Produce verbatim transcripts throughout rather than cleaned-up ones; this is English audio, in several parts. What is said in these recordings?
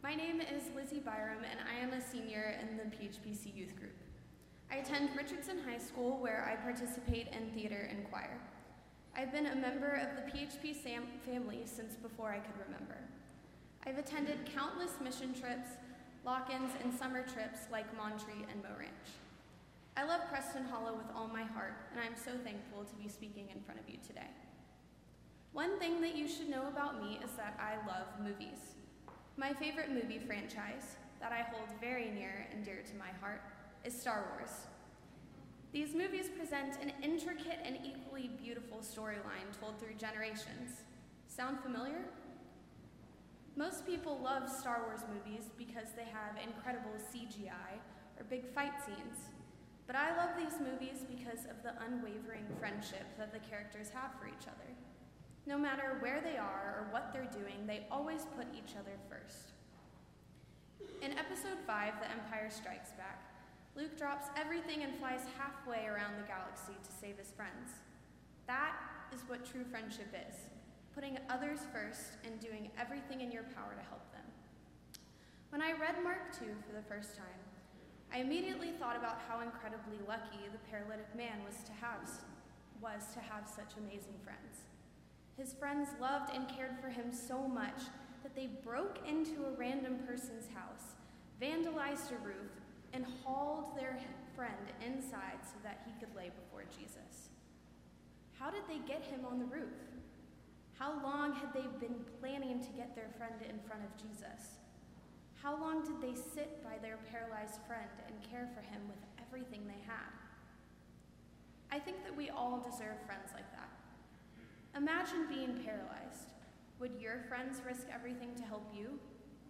My name is Lizzie Byram, and I am a senior in the P H P C youth group. I attend Richardson High School, where I participate in theater and choir. I've been a member of the P H P Sam family since before I could remember. I've attended countless mission trips, lock-ins, and summer trips like Montree and Mo Ranch. I love Preston Hollow with all my heart, and I'm so thankful to be speaking in front of you today. One thing that you should know about me is that I love movies. My favorite movie franchise, that I hold very near and dear to my heart, is Star Wars. These movies present an intricate and equally beautiful storyline told through generations. Sound familiar? Most people love Star Wars movies because they have incredible C G I or big fight scenes. But I love these movies because of the unwavering friendship that the characters have for each other. No matter where they are or what they're doing, they always put each other first. In episode five, The Empire Strikes Back, Luke drops everything and flies halfway around the galaxy to save his friends. That is what true friendship is, putting others first and doing everything in your power to help them. When I read Mark two for the first time, I immediately thought about how incredibly lucky the paralytic man was to have, was to have such amazing friends. His friends loved and cared for him so much that they broke into a random person's house, vandalized a roof, and hauled their friend inside so that he could lay before Jesus. How did they get him on the roof? How long had they been planning to get their friend in front of Jesus? How long did they sit by their paralyzed friend and care for him with everything they had? I think that we all deserve friends like that. Imagine being paralyzed. Would your friends risk everything to help you?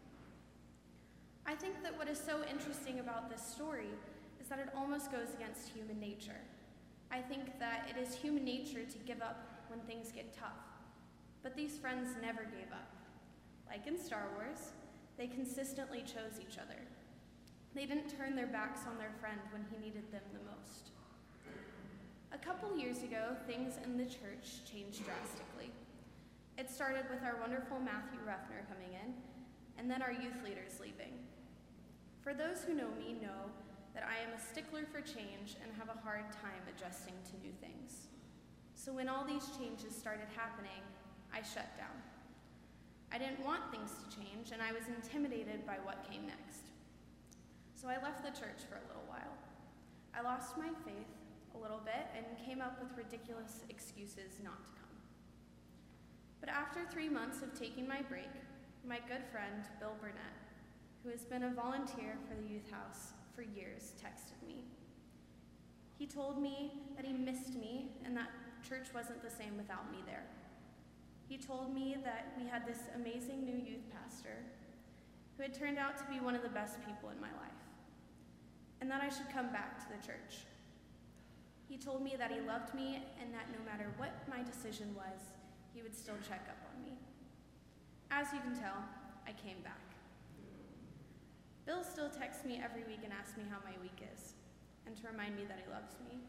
I think that what is so interesting about this story is that it almost goes against human nature. I think that it is human nature to give up when things get tough. But these friends never gave up. Like in Star Wars, they consistently chose each other. They didn't turn their backs on their friend when he needed them the most. A couple years ago, things in the church changed drastically. It started with our wonderful Matthew Ruffner coming in, and then our youth leaders leaving. For those who know me know that I am a stickler for change and have a hard time adjusting to new things. So when all these changes started happening, I shut down. I didn't want things to change, and I was intimidated by what came next. So I left the church for a little while. I lost my faith a little bit and came up with ridiculous excuses not to come. But after three months of taking my break, my good friend, Bill Burnett, who has been a volunteer for the youth house for years, texted me. He told me that he missed me and that church wasn't the same without me there. He told me that we had this amazing new youth pastor who had turned out to be one of the best people in my life, and that I should come back to the church. He told me that he loved me and that no matter what my decision was, he would still check up on me. As you can tell, I came back. Bill still texts me every week and asks me how my week is, and to remind me that he loves me.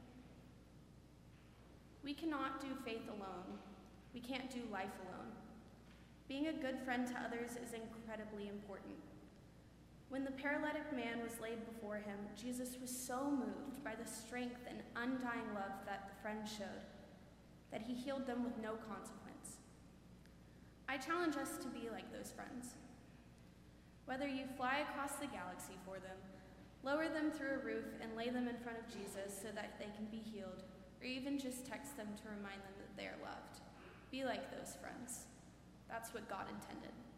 We cannot do faith alone. We can't do life alone. Being a good friend to others is incredibly important. When the paralytic man was laid before him, Jesus was so moved by the strength and undying love that the friend showed that he healed them with no consequence. I challenge us to be like those friends. Whether you fly across the galaxy for them, lower them through a roof and lay them in front of Jesus so that they can be healed, or even just text them to remind them that they are loved, be like those friends. That's what God intended.